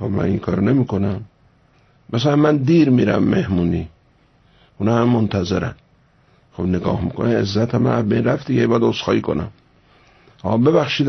خب من این کار نمی کنم. مثلا من دیر میرم مهمونی، اونا هم منتظرن، خب نگاه میکنه عزت من از بین رفت دیگه، باید عذرخواهی کنم. ببخشید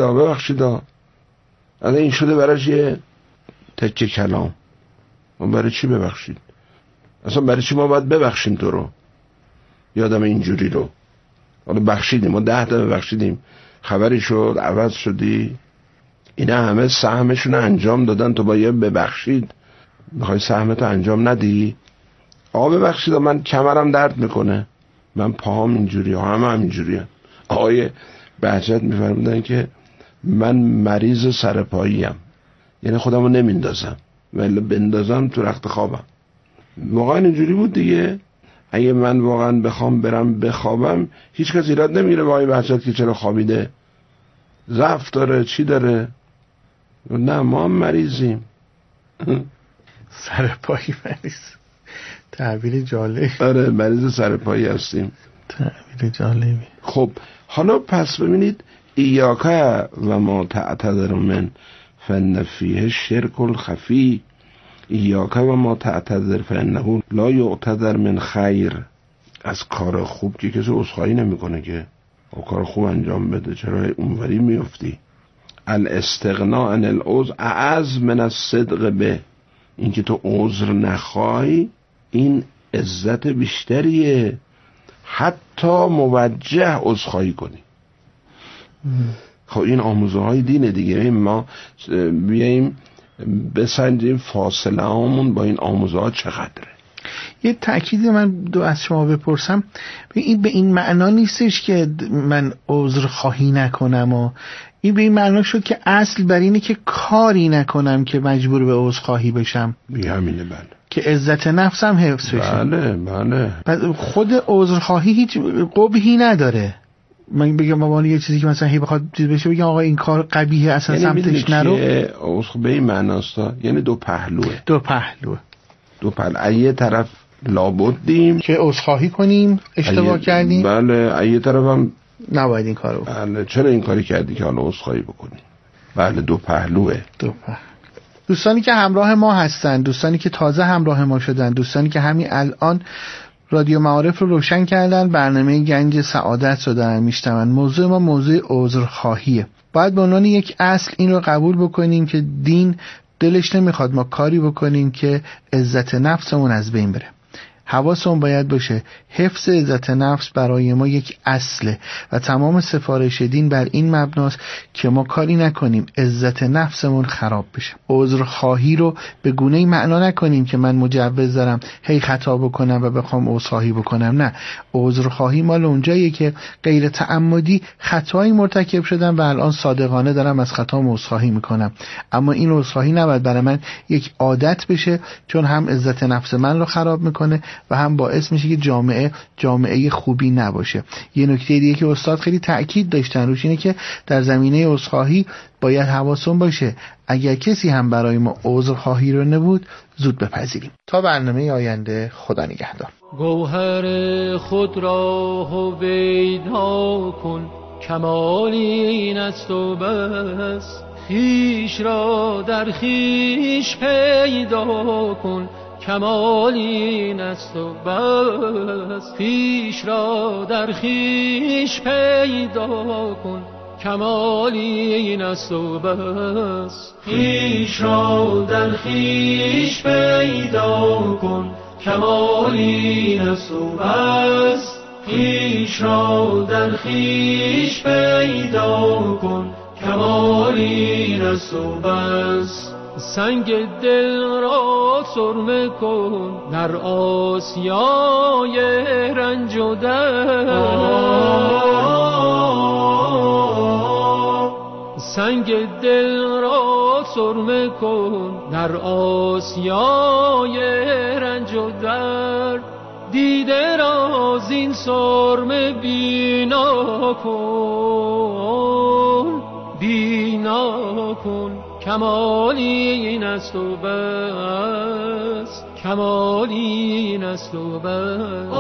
این شده براش یه تکه کلام. برای چی ببخشید؟ اصلا برای چی ما باید ببخشیم تو رو، یادم اینجوری رو؟ حالا بخشیدیم، ما 10 تا ببخشیدیم، خبری شد عوض شدی؟ اینا همه سهمشون انجام دادن، تو با یه ببخشید میخوای سهمتو انجام ندی؟ ببخشید من کمرم درد میکنه، من پاهم اینجوری، همه اینجوری. آقای بهجت میفرمودن که من مریض سرپاییم، یعنی خودمو نمیندازم، ولی بندازم تو رخت خوابم. واقعا اینجوری بود دیگه. اگه من واقعا بخوام برم بخوابم، هیچ کس ایراد نمیگیره با آقای بهجت که چرا خوابیده، ضعف داره چی داره. نه ما هم مریضیم. سرپایی مریض، تعبیر جالب. آره مریض سرپایی هستیم، تعبیر جالبی. خب حالا پس ببینید، ایاک و ما تعتذر من فان فیه شرک الخفی، ایاک و ما تعتذر فانه لا یعتذر من خیر. از کار خوب که کسی عذرخواهی نمیکنه که او کار خوب انجام بده، چرا اونوری میفتی؟ الاستغناء عن العذر اعز من الصدق به، این که تو عذر نخوای این عزت بیشتریه، حتی موجه عذرخواهی کنی. خب این آموزه های دینه دیگه. ما بیاییم بسنجیم فاصله همون با این آموزه ها چقدره. یه تأکیدی من از شما بپرسم، این به این معنا نیستش که من عذر خواهی نکنم و این به این معنا شد که اصل بر اینه که کاری نکنم که مجبور به عذر خواهی بشم. همینه بله، که عزت نفسم حفظ بشه. بله. خود عذر خواهی هیچ قبحی نداره. من بگم بابا یه چیزی که مثلا هی بخواد چیز بشه بگم آقا این کار قبیحه اصلا یعنی سمتش نرو. عذر به این معناستا یعنی دو پهلوه. یه طرف لابدیم که عذرخواهی کنیم اشتباه کردیم، بله، یه طرف هم نباید این کارو بله چرا این کاری کردی که حالا عذرخواهی بکنیم. بله دو پهلوه. دوستانی که همراه ما هستن، دوستانی که تازه همراه ما شدن، دوستانی که همین الان رادیو معارف رو روشن کردن، برنامه گنج سعادت رو دارن میشنون. موضوع ما موضوع عذرخواهیه. باید به عنوان یک اصل این رو قبول بکنیم که دین دلش نمیخواد ما کاری بکنیم که عزت نفسمون از بین بره. حواسمون باید باشه حفظ عزت نفس برای ما یک اصله و تمام سفارش دین بر این مبناست که ما کاری نکنیم عزت نفسمون خراب بشه. عذرخواهی رو به گونه‌ای معنا نکنیم که من مجوز دارم هی خطا بکنم و بخوام عذرخواهی بکنم. نه، عذرخواهی مال اونجاییه که غیر تعمدی خطایی مرتکب شدم و الان صادقانه دارم از خطام عذرخواهی میکنم. اما این عذرخواهی نباید برای من یک عادت بشه، چون هم عزت نفس من رو خراب میکنه و هم باعث میشه که جامعه خوبی نباشه. یه نکته دیگه که استاد خیلی تأکید داشتن روش اینه که در زمینه عذرخواهی باید حواسون باشه اگر کسی هم برای ما عذرخواهی رو نبود زود بپذیریم. تا برنامه آینده، خدا نگهدار. گوهر خود را هویدا کن، کمال این است و بس. خویش را در خویش پیدا کن، کمال این است و بس. خویش را در خویش پیدا کن، کمال این است و بس. خویش را در خویش پیدا کن، کمال این است و بس. خویش را در خویش پیدا کن، کمال این است و بس. سنگ دل را سرمه کن در آسیای رنج و درد. سنگ دل را سرمه کن در آسیای رنج و درد. دیده را زین سرمه بینا کن، بینا کن، کمالی این است و بس. کمالی این است و بس.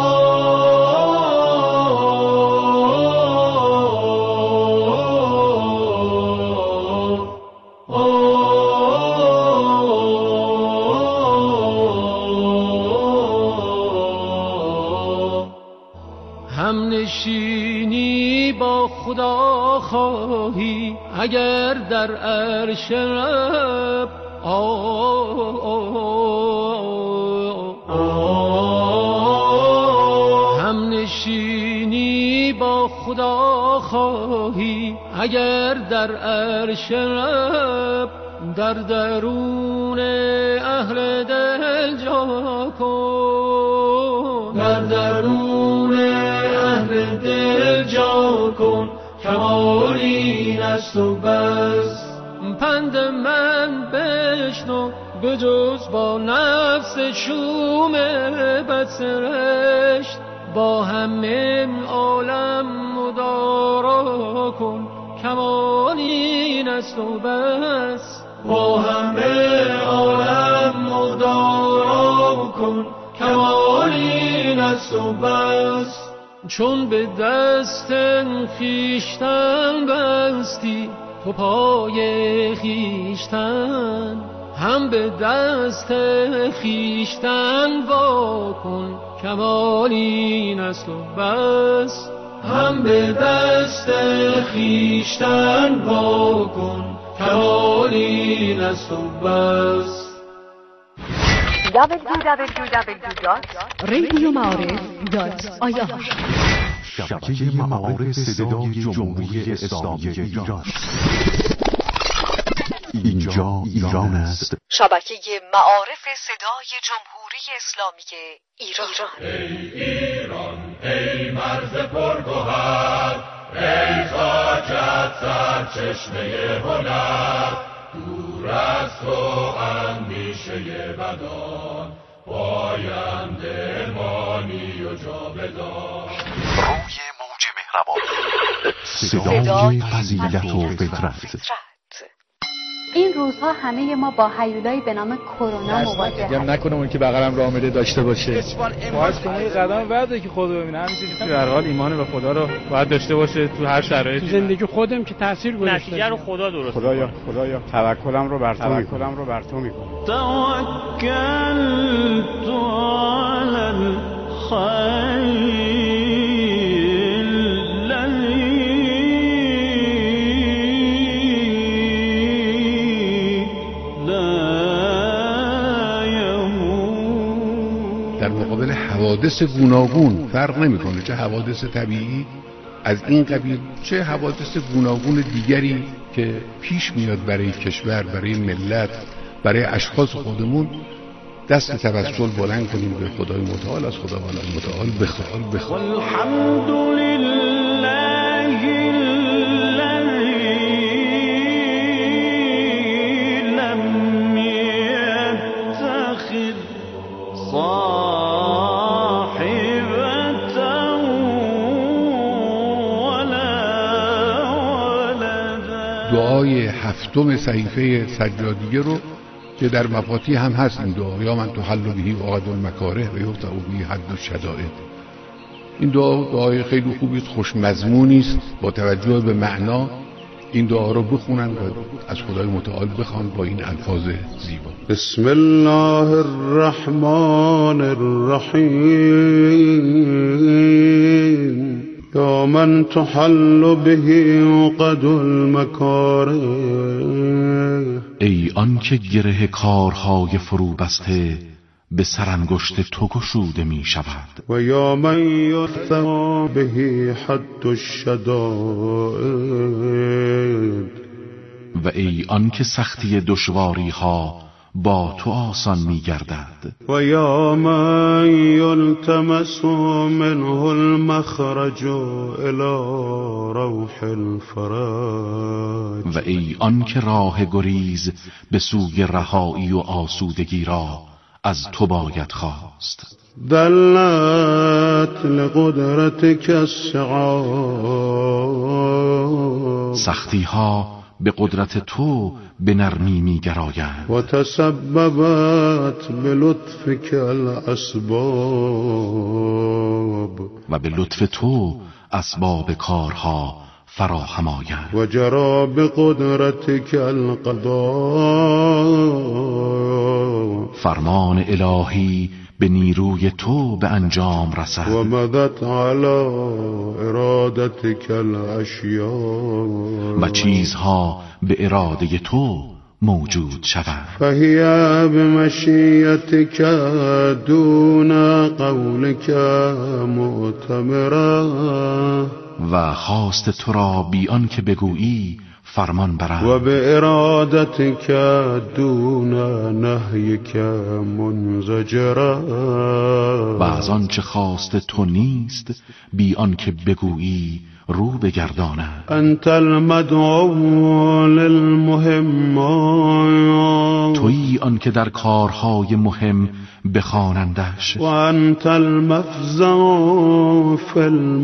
خدا خواهی اگر در عرش رب هم نشینی با خدا خواهی اگر در عرش رب در درون اهل دل جا کن در درون اهل دل جا کن کمال این است و بس پند من بشنو بجز با نفس شوم بدسرشت با همه عالم مدارا کن کمال این است و بس با همه عالم مدارا کن کمال این است و بس چون به دست خویشتن بستی تو پای خویشتن هم به دست خویشتن وا کن کمال این است و بس هم به دست خویشتن وا کن کمال این است و بس. www.radioma'arif.ir شبکه معارف صدای جمهوری اسلامی ایران. اینجا ایران است. شبکه معارف صدای جمهوری اسلامی ایران. ای ایران ای مرز پرگوهر ای خاکت سرچشمه هنر دور از تو اندیشه بدان پاینده مانی و جاودان. روی موج مهربان صدای فضیلت و فطرت. این روزها همه ما با هیولایی به نام کرونا مواجه هستیم. نکنه اون که بغلم راه میره داشته باشه. باید کنه قدم بعده که خود ببینه همینجوری تو هر حال ایمان به خدا رو باید داشته باشه تو هر شرایطی. زندگی خودم که تاثیر گذاشته. نتیجه رو خدا درست. خدایا توکلم رو بر تو میکنم. توکل تو علی الخیر در مقابل حوادث گوناگون فرق نمیکنه، چه حوادث طبیعی از این قبیل چه حوادث گوناگون دیگری که پیش میاد برای کشور، برای ملت، برای اشخاص خودمون، دست توسل بلند کنیم به خدای متعال، از خداوند متعال بخوایم. الحمدلله لم يتخذ دعای هفتم صحیفه سجادیه رو که در مفاتیح هم هست این دعا، یا من تحل بهی عقد المکاره و یفتح بهی حد الشدائد. این دعای خیلی خوبی است، خوش مضمونی است، با توجه به معنا این دعا رو بخونن و از خدای متعال بخوان با این الفاظ زیبا. بسم الله الرحمن الرحیم یا من تحل به عقد المکاره. ای آن که گره کارهای فرو بسته به سرانگشت تو گشوده می شود. و یا من یفتح به حد الشدائد. و ای آن که سختی دشواری ها با تو آسان می گردد. و یا من یلتمس منه المخرج الى روح الفرج. و ای آن که راه گریز به سوی رهایی و آسودگی را از تو باید خواست. دلت لقدرتك الصعاب. سختی ها به قدرت تو به نرمی می گرایند. و تسببت بلطفك الاسباب. و به لطف تو اسباب کارها فراهم آیند. و جرى بقدرتك القضاء فرمان الهی به نیروی تو به انجام رسد و مدت علی ارادتک الاشیاء و چیزها به اراده تو موجود شود. فهی بمشیتک دون قولک معتمرا و خواست تو را بی آن که بگویی فرمان برند و به ارادتک دون نهیک منزجرا و از آن چه خواست تو نیست بی آن که بگویی رو بگرداند. انت المدعو للمهمات تویی آن که در کارهای مهم بخوانندش و انت المفزع فی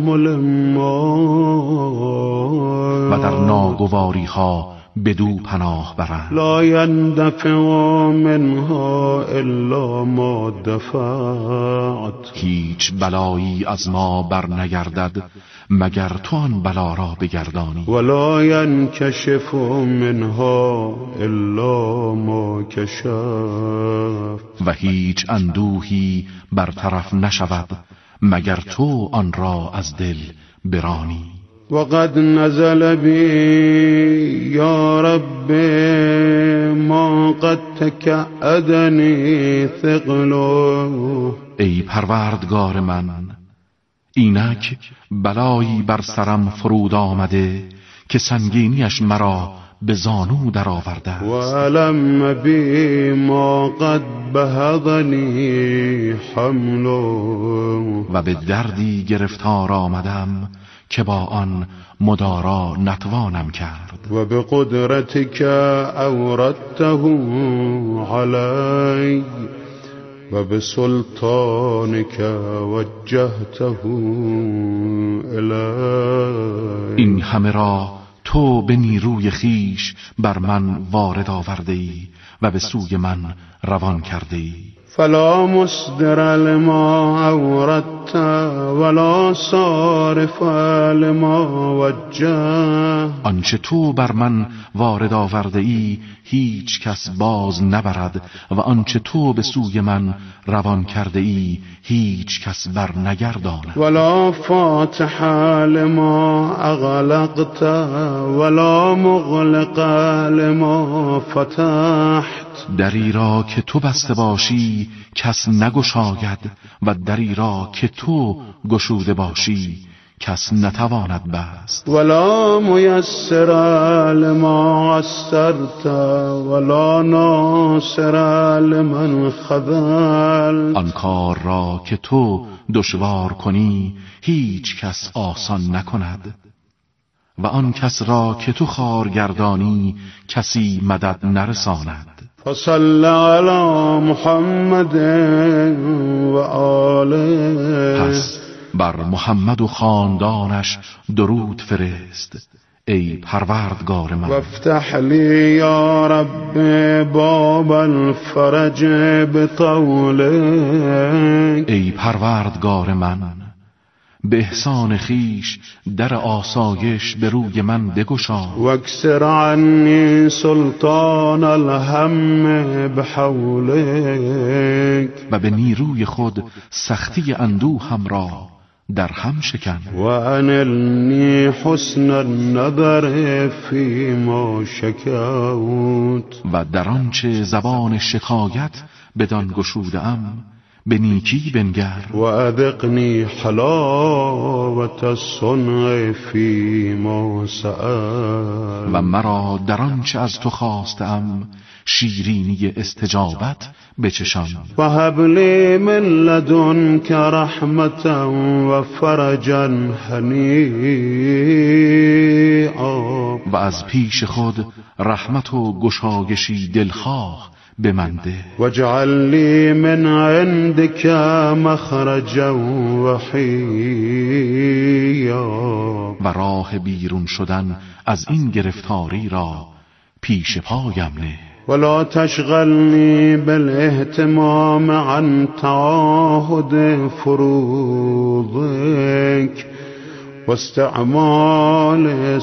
الملمات و در ناگواری ها بدو پناه برند. لا يندفع منها الا ما دفعت هیچ بلایی از ما بر نگردد مگر تو آن بلا را بگردانی. ولا ينكشف منها الا ما كشف و هیچ اندوهی برطرف نشود مگر تو آن را از دل برانی. وقد نزل بي يا رب ما قد تكأدني ثقله ای پروردگار من، اینک بلایی بر سرم فرود آمده که سنگینیش مرا به زانو در آورده و علم بی ما قد بهضنی حمله و به دردی گرفتار آمدم که با آن مدارا نتوانم کرد. و به قدرتک اوردته علی و به سلطانک وجهته الی. این همه را تو به نیروی خیش بر من وارد آورده ای و به سوی من روان کرده ای. فلا مصدر لما اوردت ولا صارف لما وجه. آنچه تو بر من وارد آورده ای هیچ کس باز نبرد و آنچه تو به سوی من روان کرده ای هیچ کس بر نگرداند. ولا فاتح لما اغلقت ولا مغلق لما فتحت. دری را که تو بسته باشی کس نگشاید و دری را که تو گشوده باشی کس نتواند بست. ولا میسر لما عسرت ولا ناصر لمن خذل. آن کار را که تو دشوار کنی هیچ کس آسان نکند و آن کس را که تو خوارگردانی کسی مدد نرساند. فصل علی محمد و آله. پس بر محمد و خاندانش درود فرست ای پروردگار من. وافتح لی یا رب باب الفرج بطولک. ای پروردگار من، به احسان خیش در آسایش به روی من بگشا. واکسر عنی سلطان الهم بحولک. و به نیروی خود سختی اندوهم را در هم شکن. و انلنی حسن النظر فی ما شکوت. و در آنچه زبان شکایت بدان گشوده‌ام به نیکی بنگر. و اذقنی حلاوت الصنع فی ما سأل. و مرا در آنچه از تو خواستم شیرینی استجابت بچشان. و هب لی من لدنک رحمتا و فرجا هنیئا. و از پیش خود رحمت و گشایشی دلخواه به من ده. واجعل لی من عندک مخرجا وحیا. و راه بیرون شدن از این گرفتاری را پیش پایم نه. ولا تشغلنی بالاهتمام عن تعاهد فروضک واستعمال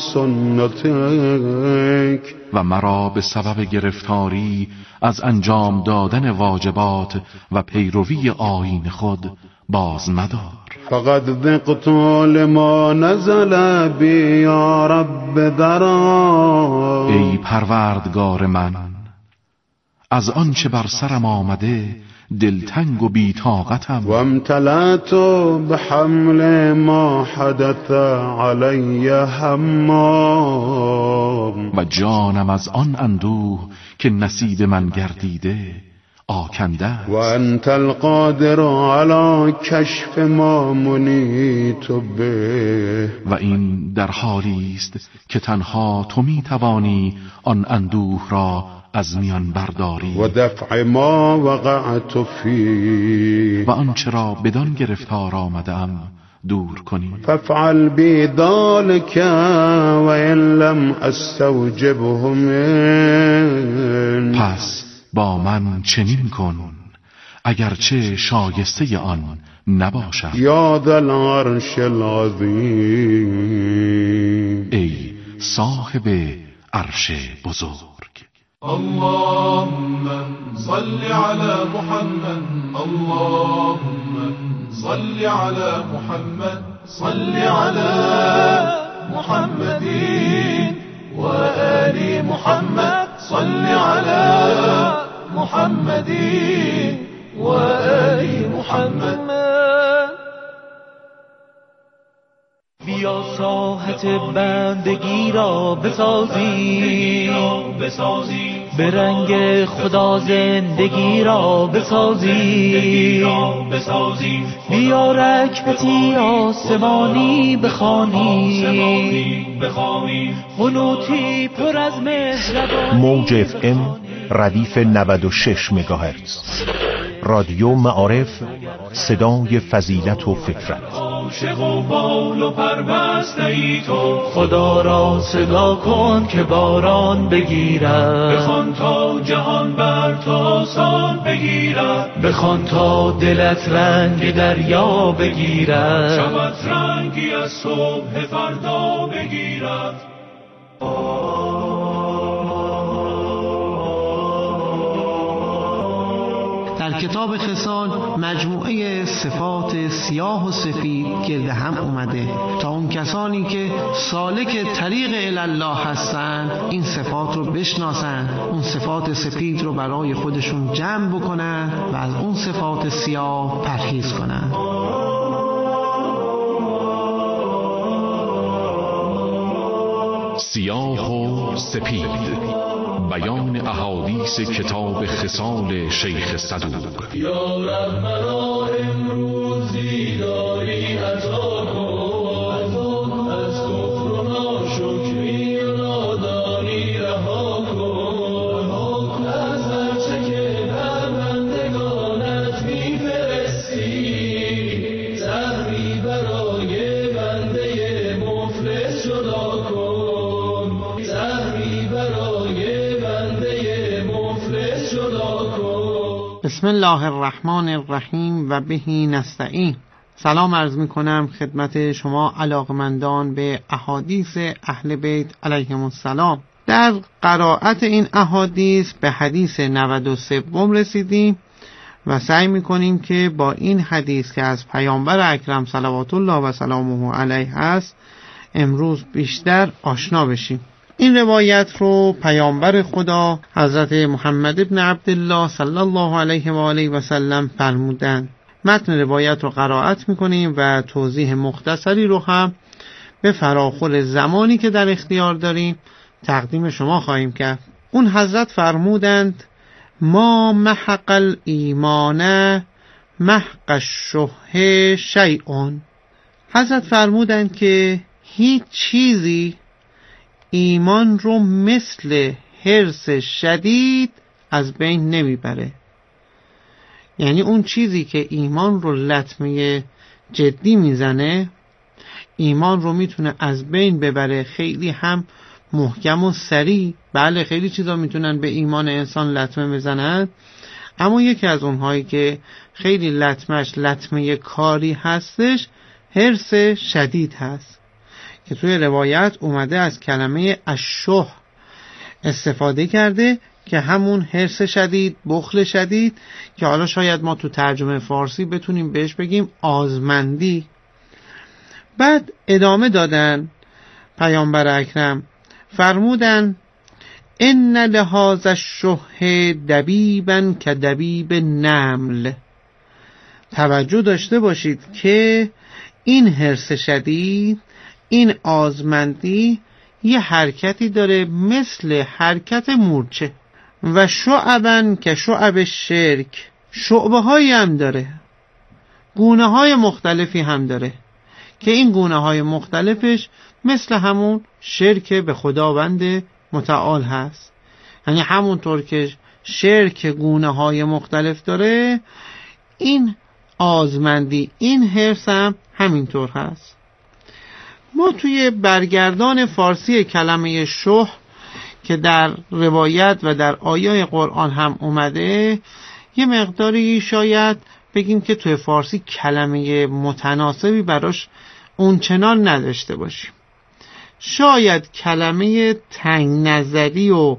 سنتك و مرا به سبب گرفتاری از انجام دادن واجبات و پیروی آیین خود باز مدار. فقد ذقت لما نزل بی یا رب درا، ای پروردگار من، از آنچه بر سرم آمده دلتنگ و بی‌طاقتم. و امتلأت بحمل ما حدث علی همام، و جانم از آن اندوه که نصیب من گردیده آکنده است. و انت القادر علی کشف ما منیت به، و این در حالی است که تنها تو می توانی آن اندوه را از میان برداری و دفع ما وقعت فیه، و آنچه را بدان گرفتار آمدم دور کنی. فافعل بی ذلک و ان لم استوجبه من، پس با من چنین کن اگرچه شایسته آن نباشم. یا ذا العرش العظیم، ای صاحب عرش بزرگ. اللهم صل على محمد، اللهم صل على محمد، صل على محمد و آل محمد، صل على محمد و آل محمد. بیا ساحت بندگی را بسازی، به رنگ خدا زندگی را بسازی، بیا رکعتی آسمانی بخوانی، قنوتی پر از مهربانی. موج اف ام ردیف 96 مگاهرتز، رادیو معارف، صدای فضیلت و فطرت. عاشق و بال و پربسته ای تو، خدا را صدا کن که باران بگیرد، بخوان تا جهان بر تو آسان بگیرد، بخوان تا دلت رنگ دریا بگیرد، شبت رنگی از صبح فردا بگیرد. در کتاب خصال مجموعه صفات سیاه و سفید گرد هم اومده تا اون کسانی که سالک طریق الله هستند این صفات رو بشناسن، اون صفات سفید رو برای خودشون جمع بکنن و از اون صفات سیاه پرهیز کنن. سیاه و سپید، بیان احادیث کتاب خصال شیخ صدوق. یا رب مرا امروزی داری عطا کن، از کفر و ناشکری و نادانی رها کن، از هرچه که بر بندگانت میفرستی، زهری برای بنده مفلس جدا کن، زهری برای بسم الله الرحمن الرحیم و بهی نستعین. سلام عرض می کنم خدمت شما علاقمندان به احادیث اهل بیت علیهم السلام. در قرائت این احادیث به حدیث 93 رسیدیم و سعی می کنیم که با این حدیث که از پیامبر اکرم صلوات الله و سلامه علیه است امروز بیشتر آشنا بشیم. این روایت رو پیامبر خدا حضرت محمد ابن عبدالله صلی الله علیه و آله و سلم فرمودند. متن روایت رو قرائت میکنیم و توضیح مختصری رو هم به فراخور زمانی که در اختیار داریم تقدیم شما خواهیم کرد. اون حضرت فرمودند ما محق الایمان محق الشح شیء. حضرت فرمودند که هیچ چیزی ایمان رو مثل حرص شدید از بین نمیبره. یعنی اون چیزی که ایمان رو لطمه جدی میزنه ایمان رو میتونه از بین ببره. خیلی هم محکم و سریع. بله خیلی چیزا میتونن به ایمان انسان لطمه بزنن، اما یکی از اونهایی که خیلی لطمه کاری هستش حرص شدید هست. که توی روایت اومده از کلمه الشح استفاده کرده که همون حرص شدید، بخل شدید، که حالا شاید ما تو ترجمه فارسی بتونیم بهش بگیم آزمندی. بعد ادامه دادن پیامبر اکرم، فرمودن ان لهذا الشح دبیبا کدبیب نمل. توجه داشته باشید که این حرص شدید، این آزمندی یه حرکتی داره مثل حرکت مورچه، و شعبا که شعب شرک، شعبه هایی هم داره، گونه های مختلفی هم داره که این گونه های مختلفش مثل همون شرک به خداوند متعال هست. یعنی همونطور که شرک گونه های مختلف داره، این آزمندی، این حرص هم همینطور هست. ما توی برگردان فارسی کلمه شح که در روایت و در آیای قرآن هم اومده، یه مقداری شاید بگیم که توی فارسی کلمه متناسبی براش اونچنان نداشته باشیم. شاید کلمه تنگ نظری و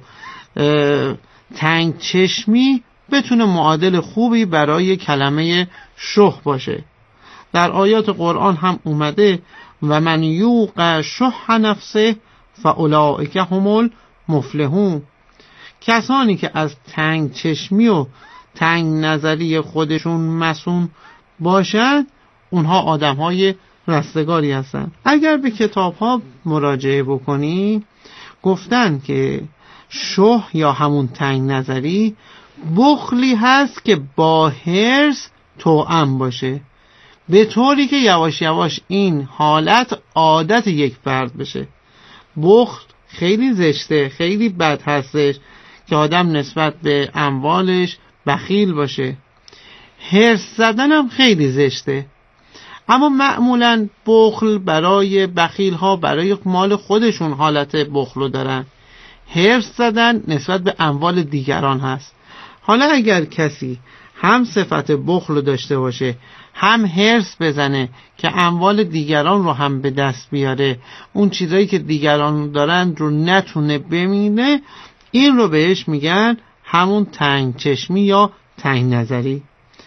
تنگ چشمی بتونه معادل خوبی برای کلمه شح باشه. در آیات قرآن هم اومده و من یوق شح نفسه فاولئک هم المفلحون. کسانی که از تنگ چشمی و تنگ نظری خودشون مسئول باشن، اونها آدم‌های رستگاری هستن. اگر به کتاب‌ها مراجعه بکنی، گفتن که شح یا همون تنگ نظری بخلی هست که با حرص توأم باشه، به طوری که یواش یواش این حالت عادت یک فرد بشه. بخل خیلی زشته، خیلی بد هستش که آدم نسبت به اموالش بخیل باشه. حرص زدن هم خیلی زشته، اما معمولا بخل برای بخیل ها برای مال خودشون حالت بخل دارن. حرص زدن نسبت به اموال دیگران هست. حالا اگر کسی هم صفت بخل داشته باشه، هم حرص بزنه که اموال دیگران رو هم به دست بیاره، اون چیزایی که دیگران دارن رو نتونه ببینه، این رو بهش میگن همون تنگ چشمی یا تنگ نظری.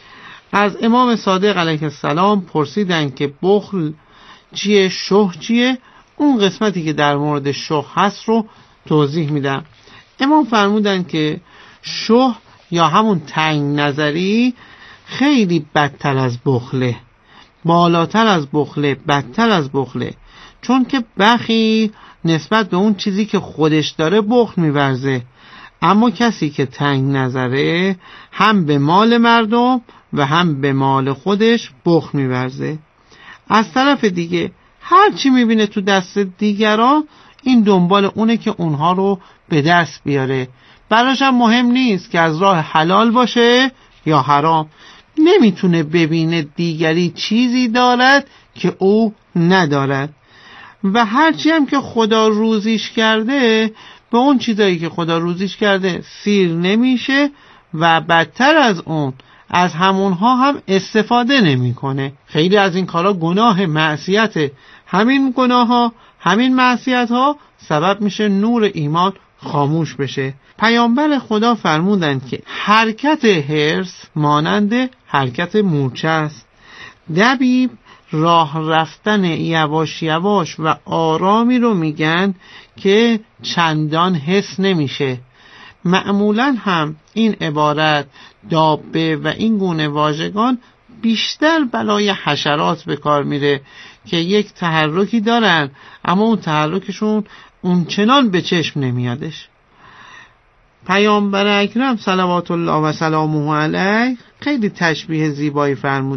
از امام صادق علیه السلام پرسیدن که بخل چیه، شح چیه؟ اون قسمتی که در مورد شح هست رو توضیح میدم. امام فرمودن که شح یا همون تنگ نظری خیلی بدتر از بخله، بالاتر از بخله، بدتر از بخله. چون که بخیل نسبت به اون چیزی که خودش داره بخل میورزه، اما کسی که تنگ نظره هم به مال مردم و هم به مال خودش بخل میورزه. از طرف دیگه هر چی میبینه تو دست دیگران، این دنبال اونه که اونها رو به دست بیاره. براش هم مهم نیست که از راه حلال باشه یا حرام. نمیتونه ببینه دیگری چیزی دارد که او ندارد، و هرچی هم که خدا روزیش کرده، به اون چیزایی که خدا روزیش کرده سیر نمیشه، و بدتر از اون از همونها هم استفاده نمیکنه. خیلی از این کارا گناه، معصیته. همین گناه ها، همین معصیت ها سبب میشه نور ایمان خاموش بشه. پیامبر خدا فرمودند که حرکت حرص مانند حرکت مورچه است. دبیب راه رفتن یواش یواش و آرامی رو میگن که چندان حس نمیشه. معمولا هم این عبارت دابه و این گونه واژگان بیشتر برای حشرات به کار میره که یک تحرکی دارن، اما اون تحرکشون اونچنان به چشم نمیادش. پیامبر اکرم صلوات الله و سلامه علیه خیلی تشبیه زیبایی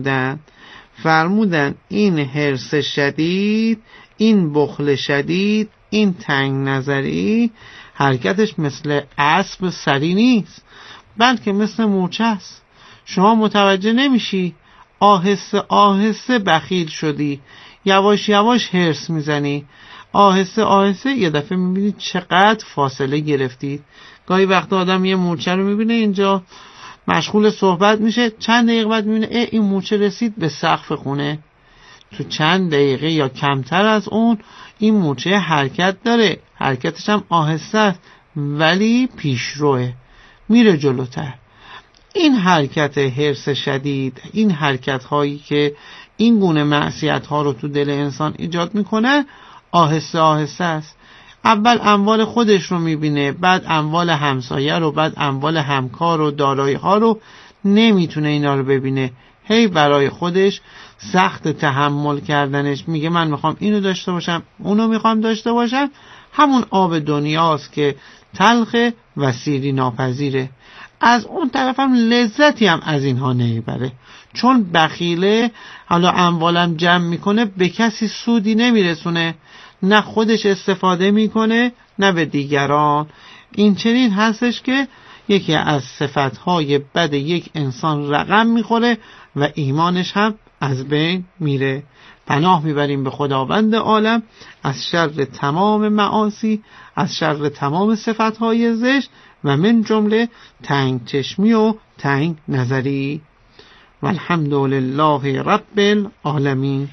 فرمودن این حرص شدید، این بخل شدید، این تنگ نظری حرکتش مثل اسب سری نیست، بلکه مثل مورچه است. شما متوجه نمیشی، آهسته آهسته بخیل شدی، یواش یواش حرص میزنی، آهسته آهسته یه دفعه میبینی چقدر فاصله گرفتید. گاهی وقتا آدم یه مورچه رو میبینه اینجا مشغول صحبت میشه، چند دقیقه بعد میبینه این مورچه رسید به سقف خونه. تو چند دقیقه یا کمتر از اون این مورچه حرکت داره، حرکتش هم آهسته است ولی پیشروه، میره جلوتر. این حرکت حرص شدید، این حرکت هایی که این گونه معصیت ها رو تو دل انسان ایجاد میکنه آهسته آهسته است. اول اموال خودش رو میبینه، بعد اموال همسایه رو، بعد اموال همکار و دارایی ها رو، نمیتونه اینا رو ببینه. هی برای خودش سخت تحمل کردنش، میگه من میخوام اینو داشته باشم، اونو میخوام داشته باشم. همون آب دنیاست که تلخ و سیری ناپذیره. از اون طرف هم لذتی هم از اینها نمیبره، چون بخیله حالا اموالم جمع میکنه به کسی سودی نمیرسونه، نه خودش استفاده میکنه نه به دیگران. این چنین هستش که یکی از صفتهای بد یک انسان رقم میخوره و ایمانش هم از بین میره. پناه میبریم به خداوند عالم از شر تمام معاصی، از شر تمام صفتهای زشت و من جمله تنگ چشمی و تنگ نظری. والحمد لله رب العالمین.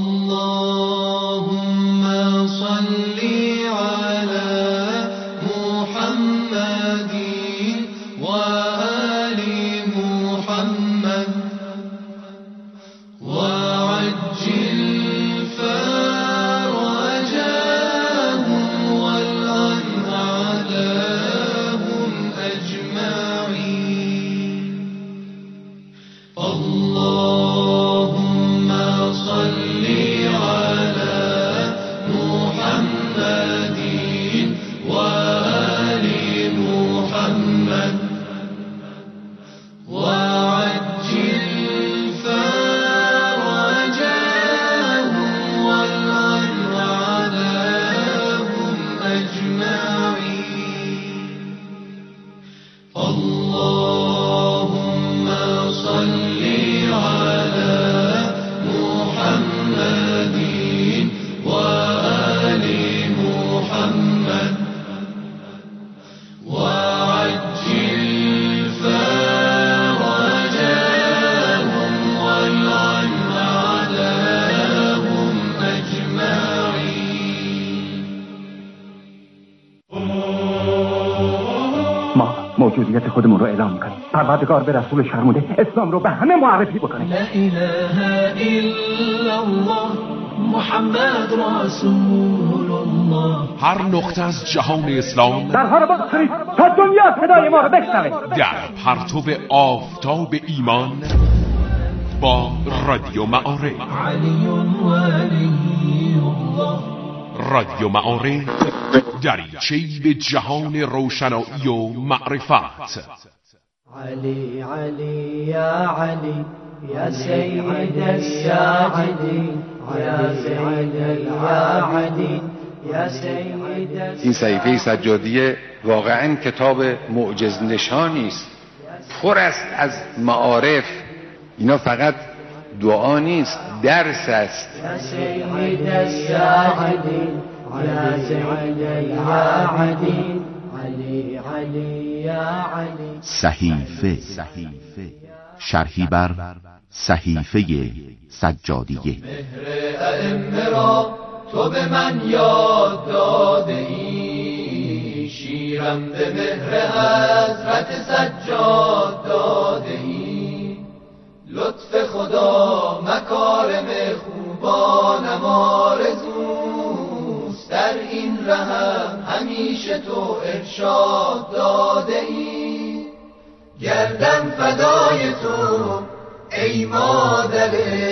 اللهم صل على محمد و آل محمد و عجل فرجهم والعن عذابهم أجمعين. اللهم صل على محمد وآل محمد وعجل فرجهم والعن عذابهم أجمعين. اللهم صل على محمد وآل محمد وعجل فرجهم والعن عذابهم أجمعين. ما موجودیت خودمون رو اعلام میکنیم. پروردگار به رسول فرموده اسلام رو به همه معرفی بکنیم. لا اله الا الله محمد رسول الله. هر نقطه از جهان اسلام درها رو باز کنید تا دنیا صدای ما رو بشنوه. در پرتو آفتاب ایمان با رادیو معارف. علی ولی الله. رادیو معارف دریچه‌ای به جهان روشنایی و معرفت. علی علی یا علی یا سید الساعدین یا سید العاعدین یا سید. این صحیفه سجادیه واقعا کتاب معجز نشانی است، پر است از معارف. اینا فقط دعا نیست، درس است. یا سید الساعدین یا سید العاعدین علی علی یا علی. صحیفه شرحی بر صحیفه سجادیه. مهر ائمه را تو به من یاد داده ای، شیرم به مهر حضرت سجاد داده ای. لطف خدا مکارم خوبانم آرزوست، در این رهم همیشه تو ارشاد داده ای. گردم فدای تو ای مادر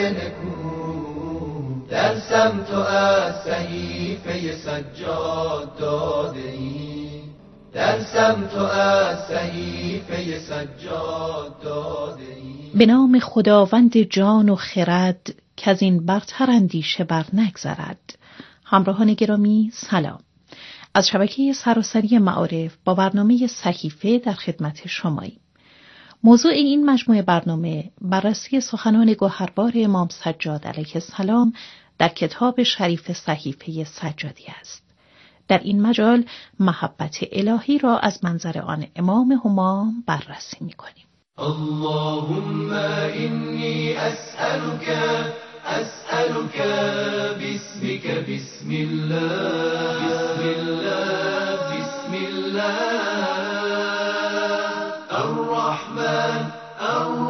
نکو، درسم تو از صحیفه سجاد داده ای. درسم تو از صحیفه سجاد داده ای. به نام خداوند جان و خرد که از این برتر اندیشه بر نگذرد. همراهان گرامی سلام. از شبکه سراسری معارف با برنامه صحیفه در خدمت شماییم. موضوع این مجموعه برنامه بررسی سخنان گوهربار امام سجاد علیه السلام در کتاب شریف صحیفه سجادی است. در این مجال محبت الهی را از منظر آن امام همام بررسی می‌کنیم. اللهم إني أسألك أسألك باسمك بسم الله بسم الله بسم الله الرحمن